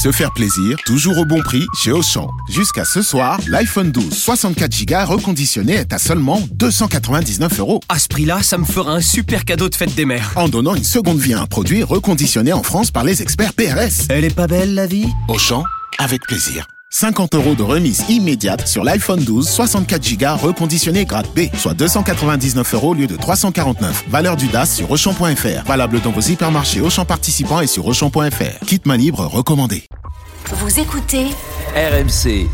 Se faire plaisir, toujours au bon prix chez Auchan. Jusqu'à ce soir, l'iPhone 12 64 Go reconditionné est à seulement 299 €. À ce prix-là, ça me fera un super cadeau de fête des mères. En donnant une seconde vie à un produit reconditionné en France par les experts PRS. Elle est pas belle, la vie ? Auchan, avec plaisir. 50 € de remise immédiate sur l'iPhone 12 64 Go reconditionné grade B, soit 299 € au lieu de 349. Valeur du DAS sur Auchan.fr. Valable dans vos hypermarchés Auchan participants et sur Auchan.fr. Kit main libre recommandé. Vous écoutez RMC.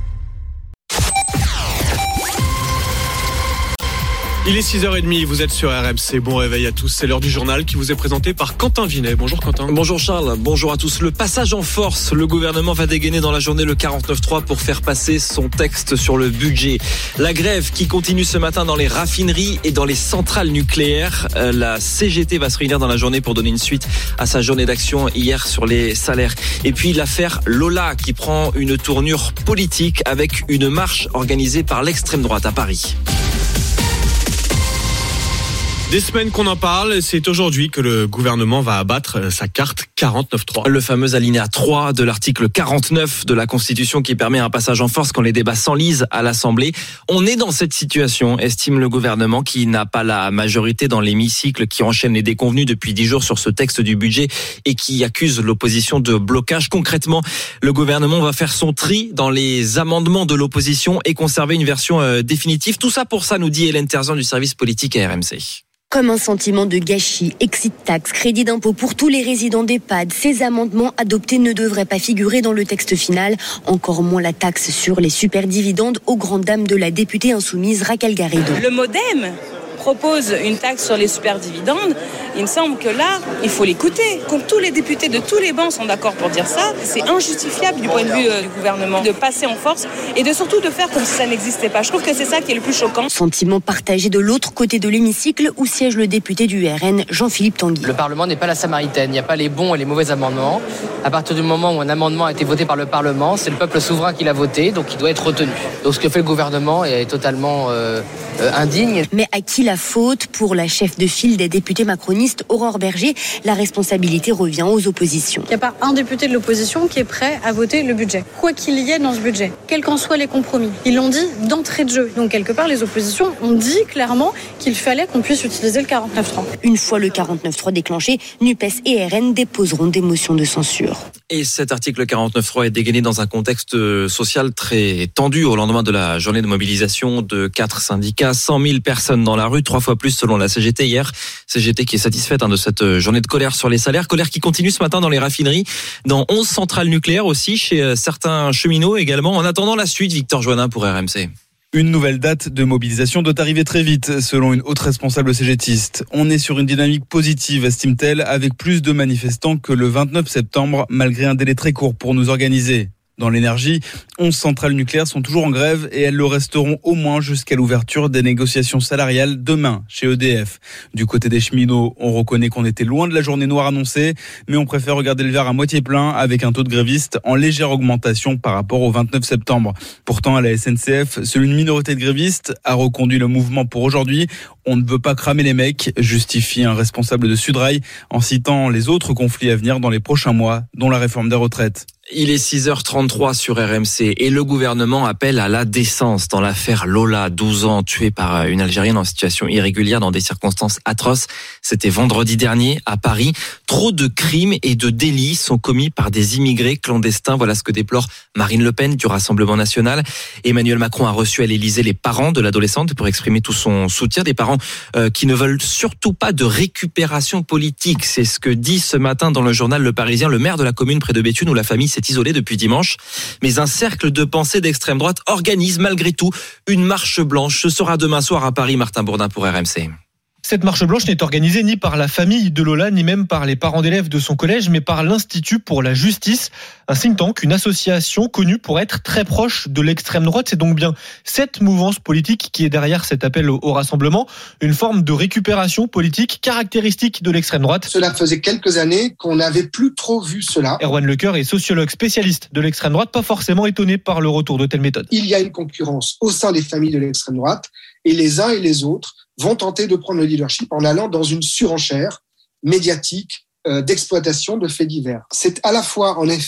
Il est 6h30, vous êtes sur RMC. Bon réveil à tous, c'est l'heure du journal qui vous est présenté par Quentin Vinet. Bonjour Quentin. Bonjour Charles, bonjour à tous. Le passage en force, le gouvernement va dégainer dans la journée le 49.3 pour faire passer son texte sur le budget. La grève qui continue ce matin dans les raffineries et dans les centrales nucléaires. La CGT va se réunir dans la journée pour donner une suite à sa journée d'action hier sur les salaires. Et puis l'affaire Lola qui prend une tournure politique avec une marche organisée par l'extrême droite à Paris. Des semaines qu'on en parle, c'est aujourd'hui que le gouvernement va abattre sa carte 49.3. Le fameux alinéa 3 de l'article 49 de la Constitution qui permet un passage en force quand les débats s'enlisent à l'Assemblée. On est dans cette situation, estime le gouvernement, qui n'a pas la majorité dans l'hémicycle, qui enchaîne les déconvenus depuis 10 jours sur ce texte du budget et qui accuse l'opposition de blocage. Concrètement, le gouvernement va faire son tri dans les amendements de l'opposition et conserver une version définitive. Tout ça pour ça, nous dit Hélène Terzan du service politique à RMC. Comme un sentiment de gâchis, exit tax, crédit d'impôt pour tous les résidents d'EHPAD, ces amendements adoptés ne devraient pas figurer dans le texte final, encore moins la taxe sur les superdividendes aux grandes dames de la députée insoumise Raquel Garrido. Le MoDem propose une taxe sur les superdividendes. Il me semble que là, il faut l'écouter. Comme tous les députés de tous les bancs sont d'accord pour dire ça, c'est injustifiable du point de vue du gouvernement de passer en force et de surtout de faire comme si ça n'existait pas. Je trouve que c'est ça qui est le plus choquant. Sentiment partagé de l'autre côté de l'hémicycle où siège le député du RN, Jean-Philippe Tanguy. Le Parlement n'est pas la Samaritaine, il n'y a pas les bons et les mauvais amendements. À partir du moment où un amendement a été voté par le Parlement, c'est le peuple souverain qui l'a voté, donc il doit être retenu. Donc ce que fait le gouvernement est totalement indigne. Mais à qui la faute? Pour la chef de file des députés macronistes, Aurore Berger, la responsabilité revient aux oppositions. Il n'y a pas un député de l'opposition qui est prêt à voter le budget. Quoi qu'il y ait dans ce budget, quels qu'en soient les compromis. Ils l'ont dit d'entrée de jeu. Donc quelque part, les oppositions ont dit clairement qu'il fallait qu'on puisse utiliser le 49.3. Une fois le 49.3 déclenché, NUPES et RN déposeront des motions de censure. Et cet article 49.3 est dégainé dans un contexte social très tendu au lendemain de la journée de mobilisation de 4 syndicats. 100 000 personnes dans la rue, 3 fois plus selon la CGT hier. CGT qui est satisfaite de cette journée de colère sur les salaires. Colère qui continue ce matin dans les raffineries, dans 11 centrales nucléaires aussi, chez certains cheminots également. En attendant la suite, Victor Joannin pour RMC. Une nouvelle date de mobilisation doit arriver très vite, selon une haute responsable cégétiste. On est sur une dynamique positive, estime-t-elle, avec plus de manifestants que le 29 septembre, malgré un délai très court pour nous organiser. Dans l'énergie, 11 centrales nucléaires sont toujours en grève et elles le resteront au moins jusqu'à l'ouverture des négociations salariales demain chez EDF. Du côté des cheminots, on reconnaît qu'on était loin de la journée noire annoncée, mais on préfère regarder le verre à moitié plein avec un taux de grévistes en légère augmentation par rapport au 29 septembre. Pourtant, à la SNCF, seule une minorité de grévistes a reconduit le mouvement pour aujourd'hui. On ne veut pas cramer les mecs, justifie un responsable de Sudrail en citant les autres conflits à venir dans les prochains mois, dont la réforme des retraites. Il est 6h33 sur RMC et le gouvernement appelle à la décence dans l'affaire Lola, 12 ans, tuée par une Algérienne en situation irrégulière dans des circonstances atroces. C'était vendredi dernier à Paris. Trop de crimes et de délits sont commis par des immigrés clandestins. Voilà ce que déplore Marine Le Pen du Rassemblement national. Emmanuel Macron a reçu à l'Élysée les parents de l'adolescente pour exprimer tout son soutien. Des parents qui ne veulent surtout pas de récupération politique. C'est ce que dit ce matin dans le journal Le Parisien le maire de la commune près de Béthune où la famille s'est isolée depuis dimanche. Mais un cercle de pensée d'extrême droite organise malgré tout une marche blanche. Ce sera demain soir à Paris. Martin Bourdin pour RMC. Cette marche blanche n'est organisée ni par la famille de Lola, ni même par les parents d'élèves de son collège, mais par l'Institut pour la justice, un think tank, une association connue pour être très proche de l'extrême droite. C'est donc bien cette mouvance politique qui est derrière cet appel au rassemblement, une forme de récupération politique caractéristique de l'extrême droite. Cela faisait quelques années qu'on n'avait plus trop vu cela. Erwan Lecoeur est sociologue spécialiste de l'extrême droite, pas forcément étonné par le retour de telle méthode. Il y a une concurrence au sein des familles de l'extrême droite et les uns et les autres vont tenter de prendre le leadership en allant dans une surenchère médiatique d'exploitation de faits divers. C'est à la fois, en effet,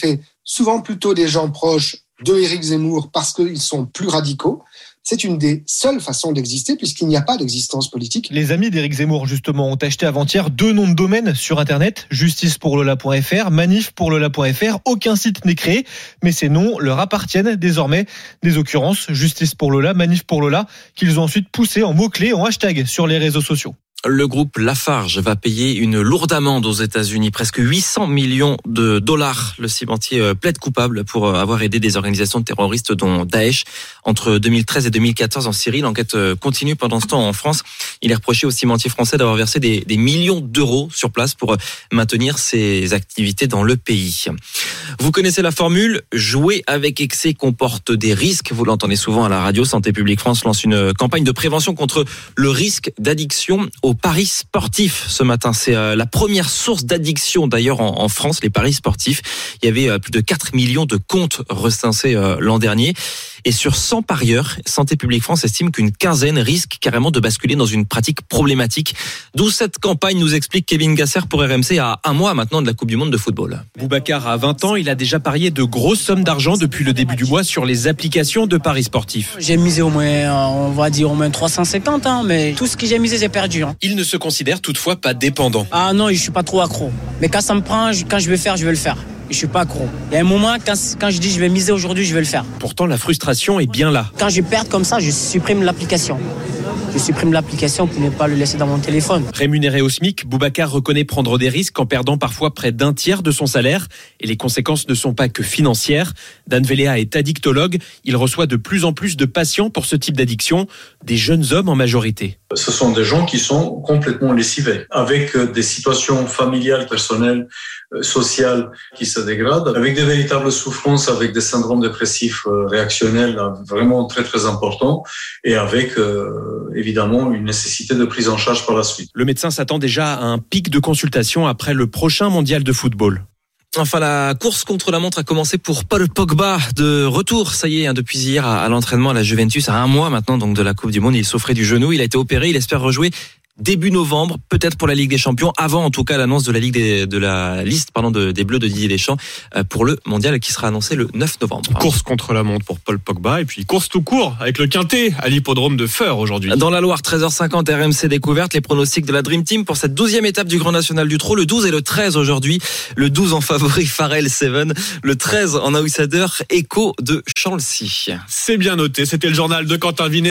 souvent plutôt des gens proches de Éric Zemmour parce qu'ils sont plus radicaux. C'est une des seules façons d'exister puisqu'il n'y a pas d'existence politique. Les amis d'Éric Zemmour, justement, ont acheté avant-hier 2 noms de domaine sur Internet, justicepourlola.fr, manifpourlola.fr. Aucun site n'est créé, mais ces noms leur appartiennent désormais. Des occurrences, Justice pour Lola, Manif pour Lola, qu'ils ont ensuite poussé en mots-clés, en hashtag sur les réseaux sociaux. Le groupe Lafarge va payer une lourde amende aux États-Unis, presque 800 millions de dollars. Le cimentier plaide coupable pour avoir aidé des organisations terroristes dont Daesh entre 2013 et 2014 en Syrie. L'enquête continue pendant ce temps en France. Il est reproché au cimentier français d'avoir versé des millions d'euros sur place pour maintenir ses activités dans le pays. Vous connaissez la formule, jouer avec excès comporte des risques. Vous l'entendez souvent à la radio. Santé publique France lance une campagne de prévention contre le risque d'addiction aux paris sportifs ce matin. C'est la première source d'addiction d'ailleurs en France, les paris sportifs. Il y avait plus de 4 millions de comptes recensés l'an dernier. Et sur 100 parieurs, Santé publique France estime qu'une quinzaine risque carrément de basculer dans une pratique problématique. D'où cette campagne, nous explique Kevin Gasser pour RMC à un mois maintenant de la Coupe du Monde de football. Boubacar a 20 ans, il a déjà parié de grosses sommes d'argent depuis le début du mois sur les applications de paris sportifs. J'ai misé au moins, on va dire au moins 350, mais tout ce que j'ai misé, j'ai perdu. Il ne se considère toutefois pas dépendant. Ah non, je suis pas trop accro. Mais quand ça me prend, quand je veux faire, je vais le faire. Je suis pas accro. Il y a un moment, quand je dis je vais miser aujourd'hui, je vais le faire. Pourtant, la frustration est bien là. Quand je perds comme ça, je supprime l'application. Je supprime l'application pour ne pas le laisser dans mon téléphone. Rémunéré au SMIC, Boubacar reconnaît prendre des risques en perdant parfois près d'un tiers de son salaire. Et les conséquences ne sont pas que financières. Dan Véléa est addictologue. Il reçoit de plus en plus de patients pour ce type d'addiction, des jeunes hommes en majorité. Ce sont des gens qui sont complètement lessivés, avec des situations familiales, personnelles, sociales qui se dégradent, avec des véritables souffrances, avec des syndromes dépressifs réactionnels vraiment très très importants, et avec évidemment une nécessité de prise en charge par la suite. Le médecin s'attend déjà à un pic de consultation après le prochain mondial de football. Enfin, la course contre la montre a commencé pour Paul Pogba, de retour, ça y est, depuis hier à l'entraînement à la Juventus, à un mois maintenant donc de la Coupe du Monde. Il souffrait du genou, il a été opéré, il espère rejouer début novembre, peut-être pour la Ligue des Champions, avant en tout cas l'annonce de la liste des Bleus de Didier Deschamps pour le mondial qui sera annoncé le 9 novembre. Course contre la montre pour Paul Pogba et puis course tout court avec le Quintet à l'hippodrome de Feur aujourd'hui. Dans la Loire, 13h50, RMC Découverte, les pronostics de la Dream Team pour cette 12e étape du Grand National du Trot, le 12 et le 13 aujourd'hui. Le 12 en favori Pharrell Seven, le 13 en outsider Echo de Chancy. C'est bien noté, c'était le journal de Quentin Vinet.